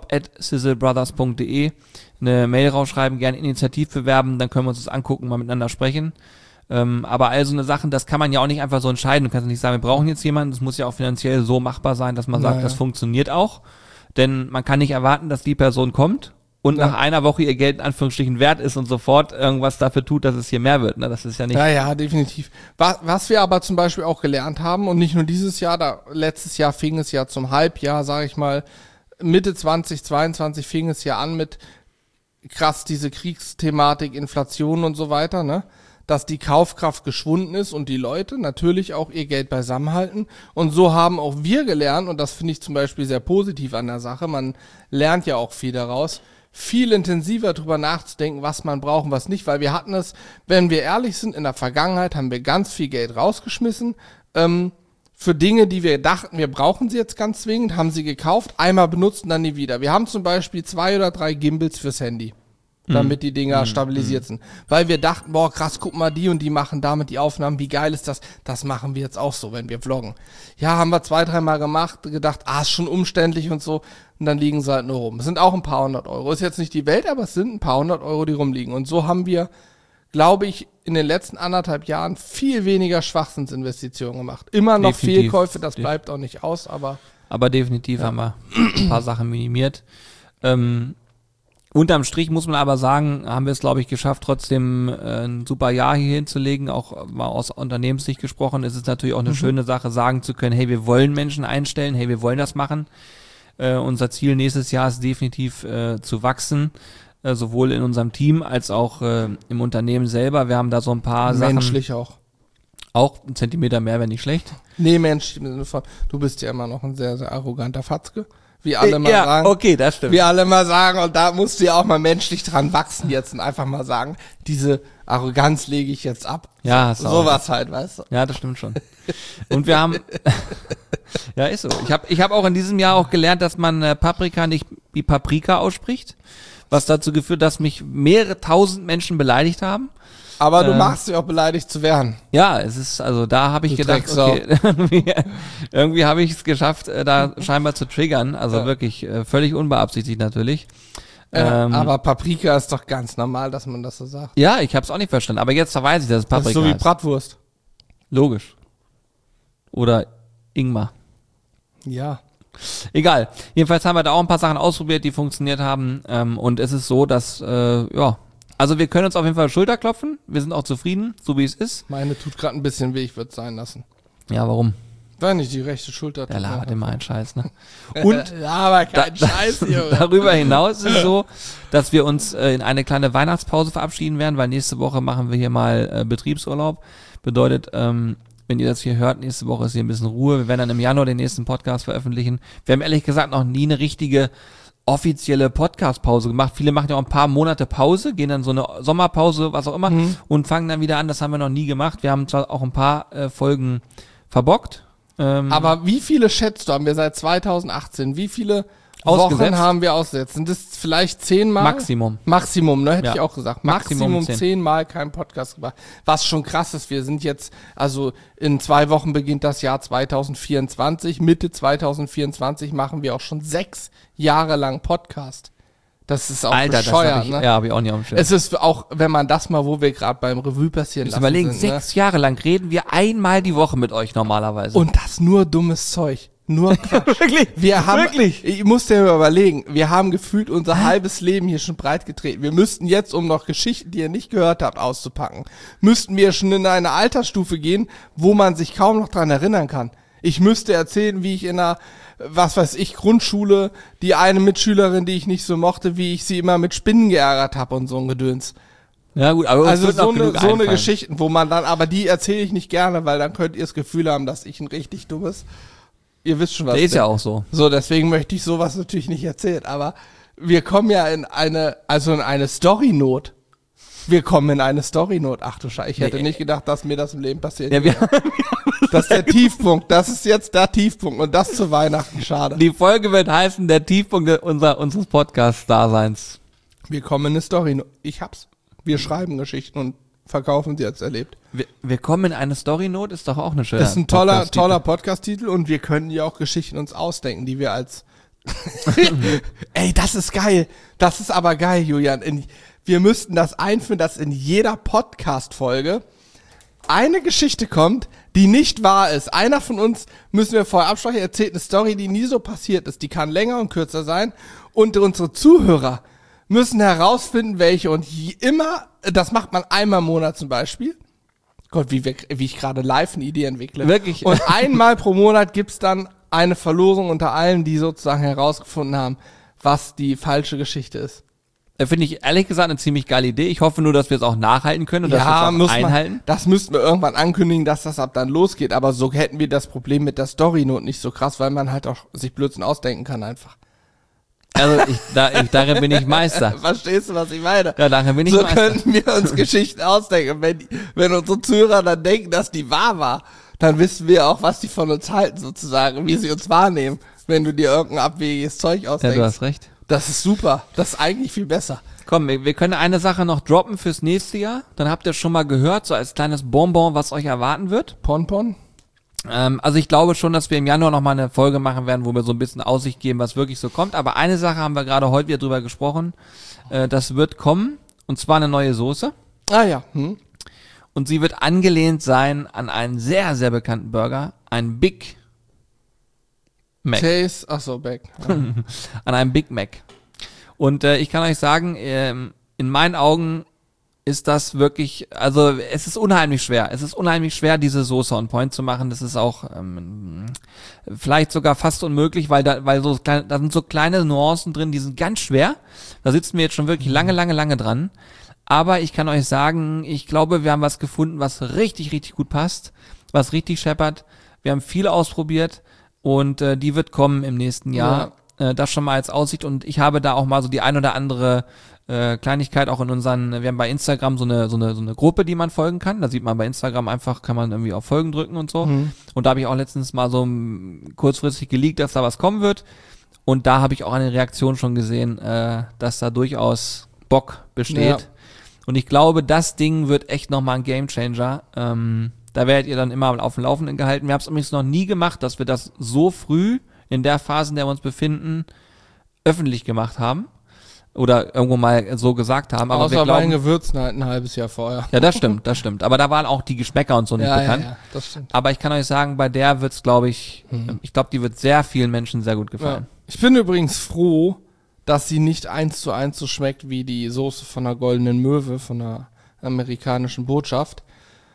Speaker 2: job@sizzlebrothers.de eine Mail rausschreiben, gerne Initiativ bewerben, dann können wir uns das angucken, mal miteinander sprechen. Aber all so eine Sachen, das kann man ja auch nicht einfach so entscheiden. Du kannst nicht sagen, wir brauchen jetzt jemanden, das muss ja auch finanziell so machbar sein, dass man sagt, das funktioniert auch. Denn man kann nicht erwarten, dass die Person kommt und nach einer Woche ihr Geld in Anführungsstrichen wert ist und sofort irgendwas dafür tut, dass es hier mehr wird. Ne? Das ist ja nicht...
Speaker 1: Ja, definitiv. Was wir aber zum Beispiel auch gelernt haben, und nicht nur dieses Jahr, letztes Jahr fing es ja zum Halbjahr, sage ich mal, Mitte 2022 fing es ja an mit krass diese Kriegsthematik, Inflation und so weiter, ne? Dass die Kaufkraft geschwunden ist und die Leute natürlich auch ihr Geld beisammenhalten. Und so haben auch wir gelernt, und das finde ich zum Beispiel sehr positiv an der Sache, man lernt ja auch viel daraus, viel intensiver drüber nachzudenken, was man braucht und was nicht, weil wir hatten es, wenn wir ehrlich sind, in der Vergangenheit haben wir ganz viel Geld rausgeschmissen, für Dinge, die wir dachten, wir brauchen sie jetzt ganz zwingend, haben sie gekauft, einmal benutzt und dann nie wieder. Wir haben zum Beispiel 2 oder 3 Gimbals fürs Handy, damit die Dinger stabilisiert sind. Weil wir dachten, boah krass, guck mal, die und die machen damit die Aufnahmen, wie geil ist das? Das machen wir jetzt auch so, wenn wir vloggen. Ja, haben wir 2, 3 Mal gemacht, gedacht, ist schon umständlich und so. Und dann liegen sie halt nur rum. Es sind auch ein paar 100 Euro. Ist jetzt nicht die Welt, aber es sind ein paar 100 Euro, die rumliegen. Und so haben wir, glaube ich, in den letzten 1,5 Jahren viel weniger Schwachsinnsinvestitionen gemacht. Immer noch
Speaker 2: Definitiv.
Speaker 1: Fehlkäufe, das bleibt auch nicht aus, aber
Speaker 2: definitiv haben wir ein paar Sachen minimiert. Unterm Strich muss man aber sagen, haben wir es, glaube ich, geschafft, trotzdem ein super Jahr hier hinzulegen, auch mal aus Unternehmenssicht gesprochen. Es ist natürlich auch eine schöne Sache, sagen zu können, hey, wir wollen Menschen einstellen, hey, wir wollen das machen. Unser Ziel nächstes Jahr ist definitiv zu wachsen, sowohl in unserem Team als auch im Unternehmen selber. Wir haben da so ein paar
Speaker 1: menschlich
Speaker 2: Sachen.
Speaker 1: auch.
Speaker 2: Auch 1 Zentimeter mehr wäre nicht schlecht.
Speaker 1: Nee, menschlich im Sinne von, du bist ja immer noch ein sehr, sehr arroganter Fatzke. Wie alle mal sagen.
Speaker 2: Okay, das stimmt.
Speaker 1: Wie alle mal sagen, und da musst du ja auch mal menschlich dran wachsen jetzt und einfach mal sagen, diese Arroganz lege ich jetzt ab.
Speaker 2: Ja, hast du auch.
Speaker 1: Sowas halt, weißt du.
Speaker 2: Ja, das stimmt schon. Und wir haben, ja, ist so. Ich hab auch in diesem Jahr auch gelernt, dass man Paprika nicht wie Paprika ausspricht, was dazu geführt, dass mich mehrere tausend Menschen beleidigt haben.
Speaker 1: Aber du machst dich auch beleidigt zu werden.
Speaker 2: Ja, es ist, also da habe ich
Speaker 1: Du
Speaker 2: gedacht,
Speaker 1: Drecksau.
Speaker 2: okay, irgendwie habe ich es geschafft, da scheinbar zu triggern. Also wirklich völlig unbeabsichtigt natürlich.
Speaker 1: Aber Paprika ist doch ganz normal, dass man das so sagt.
Speaker 2: Ja, ich habe es auch nicht verstanden. Aber jetzt weiß ich, dass es
Speaker 1: Das
Speaker 2: Paprika
Speaker 1: ist so wie
Speaker 2: ist.
Speaker 1: Bratwurst.
Speaker 2: Logisch. Oder Ingmar.
Speaker 1: Ja.
Speaker 2: Egal. Jedenfalls haben wir da auch ein paar Sachen ausprobiert, die funktioniert haben. Und es ist so, dass, also wir können uns auf jeden Fall Schulter klopfen. Wir sind auch zufrieden, so wie es ist.
Speaker 1: Meine tut gerade ein bisschen weh, ich würde es sein lassen.
Speaker 2: Ja, warum?
Speaker 1: Weil nicht die rechte Schulter.
Speaker 2: Der labert immer einen Scheiß, ne?
Speaker 1: Und ja, aber kein Scheiß, Junge.
Speaker 2: Darüber hinaus ist es so, dass wir uns in eine kleine Weihnachtspause verabschieden werden, weil nächste Woche machen wir hier mal Betriebsurlaub. Bedeutet, wenn ihr das hier hört, nächste Woche ist hier ein bisschen Ruhe. Wir werden dann im Januar den nächsten Podcast veröffentlichen. Wir haben ehrlich gesagt noch nie eine richtige offizielle Podcast-Pause gemacht. Viele machen ja auch ein paar Monate Pause, gehen dann so eine Sommerpause, was auch immer, und fangen dann wieder an. Das haben wir noch nie gemacht. Wir haben zwar auch ein paar Folgen verbockt.
Speaker 1: Aber wie viele schätzt du, haben wir seit 2018, wie viele
Speaker 2: Ausgesetzt?
Speaker 1: Wochen haben wir ausgesetzt? Sind das vielleicht 10 Mal?
Speaker 2: Maximum,
Speaker 1: ne, hätte
Speaker 2: Ja.
Speaker 1: ich auch gesagt.
Speaker 2: Maximum
Speaker 1: Maximum
Speaker 2: 10.
Speaker 1: 10 Mal kein Podcast gemacht. Was schon krass ist, wir sind jetzt, also in 2 Wochen beginnt das Jahr 2024, Mitte 2024 machen wir auch schon 6 Jahre lang Podcast. Das ist auch
Speaker 2: Alter, das
Speaker 1: bescheuert,
Speaker 2: hab ich,
Speaker 1: ne?
Speaker 2: ja, habe ich auch nicht auf dem Schirm.
Speaker 1: Es ist auch, wenn man das mal, wo wir gerade beim Revue passieren
Speaker 2: Muss
Speaker 1: lassen
Speaker 2: überlegen,
Speaker 1: sind,
Speaker 2: 6 Jahre lang reden wir einmal die Woche mit euch normalerweise.
Speaker 1: Und das nur dummes Zeug. Nur Quatsch.
Speaker 2: Wirklich?
Speaker 1: Wir haben,
Speaker 2: Wirklich?
Speaker 1: Ich muss dir mal überlegen, wir haben gefühlt unser halbes Leben hier schon breit getreten. Wir müssten jetzt, um noch Geschichten, die ihr nicht gehört habt, auszupacken, müssten wir schon in eine Altersstufe gehen, wo man sich kaum noch dran erinnern kann. Ich müsste erzählen, wie ich in einer, was weiß ich, Grundschule, die eine Mitschülerin, die ich nicht so mochte, wie ich sie immer mit Spinnen geärgert habe und so ein Gedöns.
Speaker 2: Ja gut, aber uns
Speaker 1: Also
Speaker 2: wird noch genug
Speaker 1: so eine
Speaker 2: einfallen.
Speaker 1: Geschichten, wo man dann, aber die erzähle ich nicht gerne, weil dann könnt ihr das Gefühl haben, dass ich ein richtig dummes, ihr wisst schon was.
Speaker 2: Der ist ja auch so.
Speaker 1: So, deswegen möchte ich sowas natürlich nicht erzählen, aber wir kommen ja in eine Story-Not. Wir kommen in eine Story-Not. Ach du Scheiße, ich hätte nicht gedacht, dass mir das im Leben passiert.
Speaker 2: Ja, wir,
Speaker 1: Das ist der Tiefpunkt, das ist jetzt der Tiefpunkt und das zu Weihnachten, schade.
Speaker 2: die Folge wird heißen, der Tiefpunkt unseres Podcast-Daseins.
Speaker 1: Wir kommen in eine Story-Not. Ich hab's. Wir schreiben Geschichten und verkaufen sie als erlebt.
Speaker 2: Wir kommen in eine Story-Note, ist doch auch eine schöne
Speaker 1: Das ist ein toller Podcast-Titel und wir können ja auch Geschichten uns ausdenken, die wir als Ey, das ist geil. Das ist aber geil, Julian. Wir müssten das einführen, dass in jeder Podcast-Folge eine Geschichte kommt, die nicht wahr ist. Einer von uns, müssen wir vorher absprechen, erzählt eine Story, die nie so passiert ist. Die kann länger und kürzer sein. Und unsere Zuhörer müssen herausfinden, welche. Und immer, das macht man einmal im Monat zum Beispiel. Gott, wie ich gerade live eine Idee entwickle.
Speaker 2: Wirklich.
Speaker 1: Und einmal pro Monat gibt's dann eine Verlosung unter allen, die sozusagen herausgefunden haben, was die falsche Geschichte ist.
Speaker 2: Finde ich ehrlich gesagt eine ziemlich geile Idee. Ich hoffe nur, dass wir es auch nachhalten können und dass wir es auch einhalten.
Speaker 1: Das müssten wir irgendwann ankündigen, dass das ab dann losgeht. Aber so hätten wir das Problem mit der Story-Note nicht so krass, weil man halt auch sich Blödsinn ausdenken kann einfach.
Speaker 2: Also darin bin ich Meister.
Speaker 1: Verstehst du, was ich meine?
Speaker 2: Ja, darin bin ich
Speaker 1: So
Speaker 2: Meister.
Speaker 1: könnten wir uns Geschichten ausdenken. Wenn unsere Zuhörer dann denken, dass die wahr war, dann wissen wir auch, was die von uns halten sozusagen, wie sie uns wahrnehmen, wenn du dir irgendein abwegiges Zeug
Speaker 2: Ja,
Speaker 1: ausdenkst.
Speaker 2: du hast recht.
Speaker 1: Das ist super. Das ist eigentlich viel besser.
Speaker 2: Komm, wir können eine Sache noch droppen fürs nächste Jahr. Dann habt ihr schon mal gehört, so als kleines Bonbon, was euch erwarten wird.
Speaker 1: Ponpon?
Speaker 2: Also ich glaube schon, dass wir im Januar nochmal eine Folge machen werden, wo wir so ein bisschen Aussicht geben, was wirklich so kommt. Aber eine Sache haben wir gerade heute wieder drüber gesprochen. Das wird kommen. Und zwar eine neue Soße.
Speaker 1: Ah ja.
Speaker 2: Und sie wird angelehnt sein an einen sehr, sehr bekannten Burger. Ein Big Mac.
Speaker 1: Chase, achso, Back. Ja.
Speaker 2: An einem Big Mac. Und ich kann euch sagen, in meinen Augen ist das wirklich, also es ist unheimlich schwer. Es ist unheimlich schwer, diese Soße on point zu machen. Das ist auch vielleicht sogar fast unmöglich, weil da sind so kleine Nuancen drin, die sind ganz schwer. Da sitzen wir jetzt schon wirklich lange dran. Aber ich kann euch sagen, ich glaube, wir haben was gefunden, was richtig, richtig gut passt, was richtig scheppert. Wir haben viel ausprobiert und die wird kommen im nächsten Jahr. Das schon mal als Aussicht und ich habe da auch mal so die ein oder andere Kleinigkeit auch in wir haben bei Instagram so eine Gruppe, die man folgen kann. Da sieht man bei Instagram einfach, kann man irgendwie auf Folgen drücken und so. Und da habe ich auch letztens mal so kurzfristig geleakt, dass da was kommen wird. Und da habe ich auch eine Reaktion schon gesehen, dass da durchaus Bock besteht. Und ich glaube, das Ding wird echt nochmal ein Gamechanger. Da werdet ihr dann immer auf dem Laufenden gehalten. Wir haben es übrigens noch nie gemacht, dass wir das so früh in der Phase, in der wir uns befinden, öffentlich gemacht haben. Oder irgendwo mal so gesagt haben. Aber
Speaker 1: außer
Speaker 2: wir
Speaker 1: bei den
Speaker 2: glauben,
Speaker 1: Gewürzen halt ein halbes Jahr vorher.
Speaker 2: ja, das stimmt. Aber da waren auch die Geschmäcker und so nicht bekannt.
Speaker 1: Ja, das stimmt.
Speaker 2: Aber ich kann euch sagen, bei der wird's, glaube ich, ich glaube, die wird sehr vielen Menschen sehr gut gefallen.
Speaker 1: Ja. Ich bin übrigens froh, dass sie nicht 1:1 so schmeckt wie die Soße von der Goldenen Möwe, von der amerikanischen Botschaft,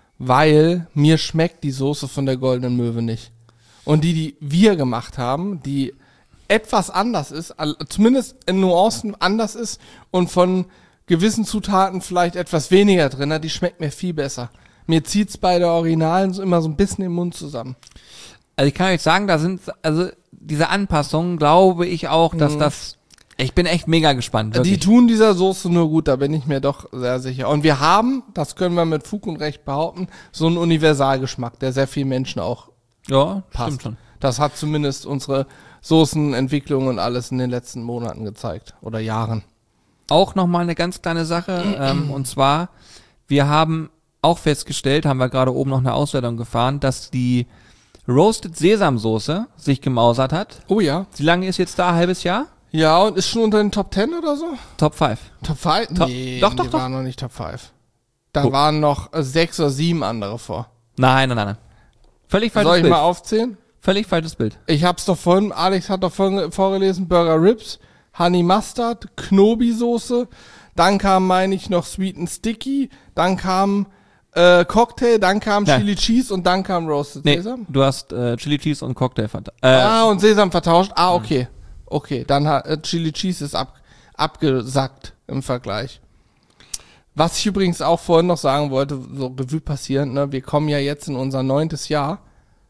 Speaker 1: weil mir schmeckt die Soße von der Goldenen Möwe nicht. Und die wir gemacht haben, die etwas anders ist, zumindest in Nuancen anders ist und von gewissen Zutaten vielleicht etwas weniger drin hat, die schmeckt mir viel besser. Mir zieht's bei der Originalen so immer so ein bisschen im Mund zusammen.
Speaker 2: Also ich kann euch sagen, da sind, also diese Anpassungen, glaube ich auch, dass ich bin echt mega gespannt.
Speaker 1: Die
Speaker 2: Wirklich.
Speaker 1: tun dieser Soße nur gut, da bin ich mir doch sehr sicher. Und wir haben, das können wir mit Fug und Recht behaupten, so einen Universalgeschmack, der sehr vielen Menschen auch
Speaker 2: Ja,
Speaker 1: passt.
Speaker 2: stimmt schon.
Speaker 1: Das hat zumindest unsere Soßenentwicklung und alles in den letzten Monaten gezeigt. Oder Jahren.
Speaker 2: Auch nochmal eine ganz kleine Sache, und zwar, wir haben auch festgestellt, haben wir gerade oben noch eine Auswertung gefahren, dass die Roasted Sesamsoße sich gemausert hat.
Speaker 1: Oh ja.
Speaker 2: Wie lange ist jetzt da? Ein halbes Jahr?
Speaker 1: Ja, und ist schon unter den Top 10 oder so?
Speaker 2: Top 5.
Speaker 1: Top 5?
Speaker 2: Top-
Speaker 1: Nee,
Speaker 2: doch,
Speaker 1: die
Speaker 2: doch.
Speaker 1: waren noch nicht Top 5. Da
Speaker 2: Guck.
Speaker 1: waren noch 6 oder 7 andere vor.
Speaker 2: Nein. Völlig falsches
Speaker 1: Soll ich
Speaker 2: Bild.
Speaker 1: mal aufzählen?
Speaker 2: Völlig falsches Bild.
Speaker 1: Ich hab's doch vorhin, Alex hat doch vorhin vorgelesen, Burger Ribs, Honey Mustard, Knobi-Soße, dann kam, meine ich, noch Sweet and Sticky, dann kam Cocktail, dann kam
Speaker 2: Ja.
Speaker 1: Chili Cheese und dann kam Roasted
Speaker 2: Nee,
Speaker 1: Sesam.
Speaker 2: du hast Chili Cheese und Cocktail
Speaker 1: Und Sesam vertauscht. Okay. Okay, dann hat Chili Cheese ist abgesackt im Vergleich. Was ich übrigens auch vorhin noch sagen wollte, so Revue passierend, ne, wir kommen ja jetzt in unser 9. Jahr.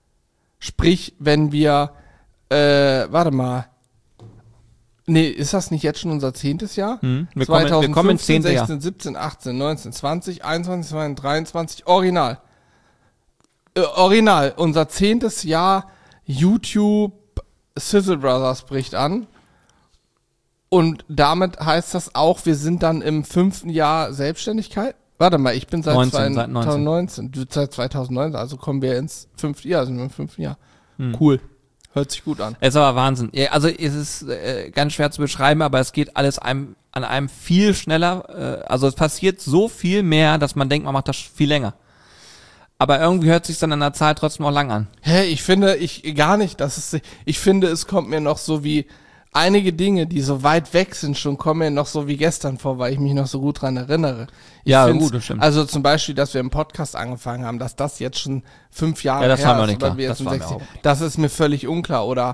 Speaker 1: Sprich, wenn wir, warte mal. Nee, ist das nicht jetzt schon unser 10. Jahr?
Speaker 2: Wir kommen ins 10.
Speaker 1: 16,
Speaker 2: Jahr.
Speaker 1: 17, 18, 19, 20, 21, 22, 23, Original. Original, unser 10. Jahr YouTube Sizzle Brothers bricht an. Und damit heißt das auch, wir sind dann im 5. Jahr Selbstständigkeit. Warte mal, ich bin seit 2019. Du seit 2019, also kommen wir ins 5. Jahr, sind wir im 5. Jahr. Cool. Hört sich gut an.
Speaker 2: Es ist aber Wahnsinn. Ja, also es ist ganz schwer zu beschreiben, aber es geht alles an einem viel schneller. Also es passiert so viel mehr, dass man denkt, man macht das viel länger. Aber irgendwie hört sich dann an der Zahl trotzdem auch lang an.
Speaker 1: Hä, ich finde, ich finde, es kommt mir noch so wie einige Dinge, die so weit weg sind, schon kommen mir noch so wie gestern vor, weil ich mich noch so gut dran erinnere. Ich
Speaker 2: Ja,
Speaker 1: find's-
Speaker 2: gut, das stimmt.
Speaker 1: Also zum Beispiel, dass wir im Podcast angefangen haben, dass das jetzt schon 5 Jahre
Speaker 2: Ja, das
Speaker 1: her
Speaker 2: war mir
Speaker 1: ist.
Speaker 2: nicht
Speaker 1: oder
Speaker 2: klar.
Speaker 1: wir jetzt
Speaker 2: Das
Speaker 1: im
Speaker 2: war mir
Speaker 1: 16.
Speaker 2: auch.
Speaker 1: Das ist mir völlig unklar. Oder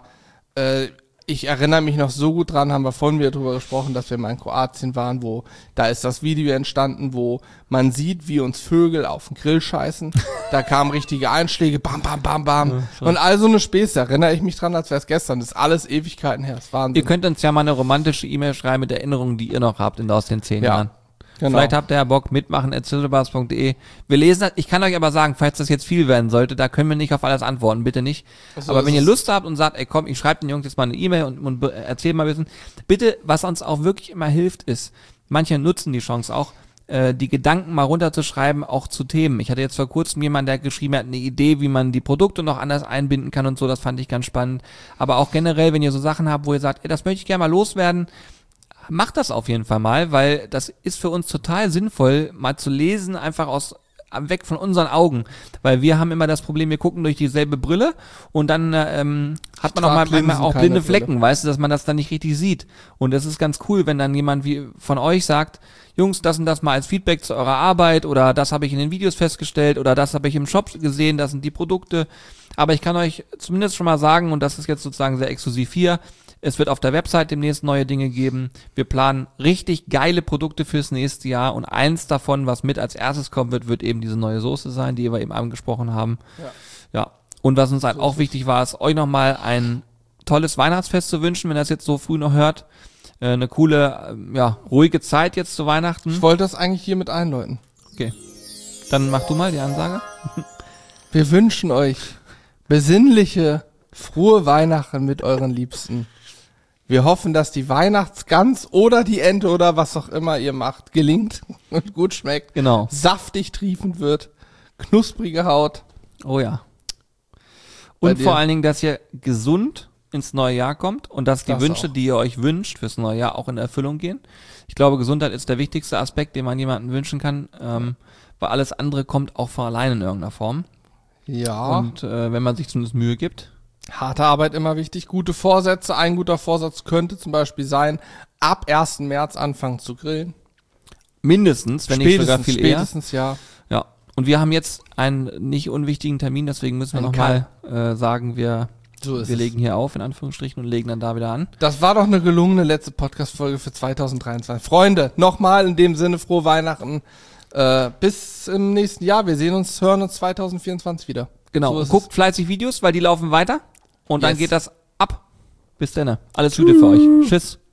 Speaker 1: ich erinnere mich noch so gut dran, haben wir vorhin wieder drüber gesprochen, dass wir mal in Kroatien waren, wo da ist das Video entstanden, wo man sieht, wie uns Vögel auf den Grill scheißen. Da kamen richtige Einschläge, bam, bam, bam, bam. Und all so eine Späße, erinnere ich mich dran, als wäre es gestern. Das ist alles Ewigkeiten her. Das ist Wahnsinn.
Speaker 2: Ihr könnt uns ja mal eine romantische E-Mail schreiben mit Erinnerungen, die ihr noch habt aus den 10
Speaker 1: Ja.
Speaker 2: Jahren.
Speaker 1: Genau.
Speaker 2: Vielleicht habt ihr ja Bock, mitmachen, @sizzlebars.de. Wir lesen das. Ich kann euch aber sagen, falls das jetzt viel werden sollte, da können wir nicht auf alles antworten, bitte nicht.
Speaker 1: So
Speaker 2: aber
Speaker 1: ist
Speaker 2: wenn ihr
Speaker 1: es.
Speaker 2: Lust habt und sagt, ey komm, ich schreibe den Jungs jetzt mal eine E-Mail und erzählt mal ein bisschen. Bitte, was uns auch wirklich immer hilft, ist, manche nutzen die Chance auch, die Gedanken mal runterzuschreiben, auch zu Themen. Ich hatte jetzt vor kurzem jemanden, der geschrieben hat, eine Idee, wie man die Produkte noch anders einbinden kann und so, das fand ich ganz spannend. Aber auch generell, wenn ihr so Sachen habt, wo ihr sagt, ey, das möchte ich gerne mal loswerden, macht das auf jeden Fall mal, weil das ist für uns total sinnvoll, mal zu lesen, einfach weg von unseren Augen, weil wir haben immer das Problem, wir gucken durch dieselbe Brille und dann hat man auch mal manchmal auch blinde Flecken, weißt du, dass man das dann nicht richtig sieht. Und das ist ganz cool, wenn dann jemand wie von euch sagt, Jungs, das und das mal als Feedback zu eurer Arbeit oder das habe ich in den Videos festgestellt oder das habe ich im Shop gesehen, das sind die Produkte. Aber ich kann euch zumindest schon mal sagen, und das ist jetzt sozusagen sehr exklusiv hier, es wird auf der Website demnächst neue Dinge geben. Wir planen richtig geile Produkte fürs nächste Jahr und eins davon, was mit als erstes kommen wird eben diese neue Soße sein, die wir eben angesprochen haben. Ja. Und was uns halt auch wichtig war, ist euch nochmal ein tolles Weihnachtsfest zu wünschen, wenn ihr das jetzt so früh noch hört. Eine coole, ruhige Zeit jetzt zu Weihnachten.
Speaker 1: Ich wollte das eigentlich hiermit einläuten.
Speaker 2: Okay. Dann mach du mal die Ansage.
Speaker 1: Wir wünschen euch besinnliche, frohe Weihnachten mit euren Liebsten. Wir hoffen, dass die Weihnachtsgans oder die Ente oder was auch immer ihr macht, gelingt und gut schmeckt.
Speaker 2: Genau.
Speaker 1: Saftig triefend wird, knusprige Haut.
Speaker 2: Oh ja.
Speaker 1: Bei
Speaker 2: Und
Speaker 1: dir?
Speaker 2: vor allen Dingen, dass ihr gesund ins neue Jahr kommt und dass die
Speaker 1: Das
Speaker 2: Wünsche,
Speaker 1: auch.
Speaker 2: die ihr euch wünscht fürs neue Jahr, auch in Erfüllung gehen. Ich glaube, Gesundheit ist der wichtigste Aspekt, den man jemandem wünschen kann, weil alles andere kommt auch von allein in irgendeiner Form.
Speaker 1: Ja.
Speaker 2: Und wenn man sich zumindest Mühe gibt.
Speaker 1: Harte Arbeit immer wichtig. Gute Vorsätze. Ein guter Vorsatz könnte zum Beispiel sein, ab 1. März anfangen zu grillen.
Speaker 2: Mindestens, wenn nicht sogar viel eher.
Speaker 1: Spätestens, ja.
Speaker 2: Ja. Und wir haben jetzt einen nicht unwichtigen Termin, deswegen müssen wir
Speaker 1: Einen
Speaker 2: nochmal sagen, wir
Speaker 1: So ist
Speaker 2: wir
Speaker 1: es.
Speaker 2: legen hier auf, in Anführungsstrichen, und legen dann da wieder an.
Speaker 1: Das war doch eine gelungene letzte Podcast-Folge für 2023. Freunde, nochmal in dem Sinne frohe Weihnachten. Bis im nächsten Jahr. Wir sehen uns, hören uns 2024 wieder.
Speaker 2: Genau.
Speaker 1: So
Speaker 2: Und
Speaker 1: ist
Speaker 2: guckt fleißig Videos, weil die laufen weiter. Und dann
Speaker 1: Yes.
Speaker 2: geht das ab. Bis dann. Alles Gute für euch. Tschüss.